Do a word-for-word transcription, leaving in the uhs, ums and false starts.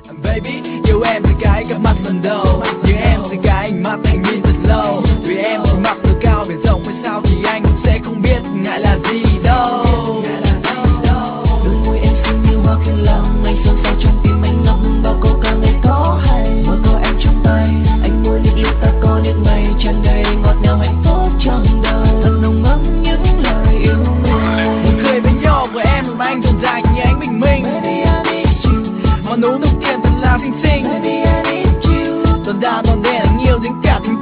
Baby, yêu em từ cái gặp mặt lần đầu, như em từ cái ánh mắt anh nhìn thật lâu. Vì em chỉ mặc từ cao biển rộng hay sao thì anh cũng sẽ không biết ngại là gì đâu. Đôi môi em xinh như hoa kiều long, anh sâu sao trong tim anh ngắm bao câu ca ngày có hay. Mơ có em trong tay, anh môi lít lít ta có những ngày tràn đầy ngọt ngào hạnh phúc trong đời. Thật nồng ấm những lời yêu người. Một cười với nhau của em làm anh dần dàng như ánh bình minh. Baby I need you, Món uống đầu tiên thật là xinh xinh. baby I need you. Toàn đa toàn đen anh yêu đến cả tình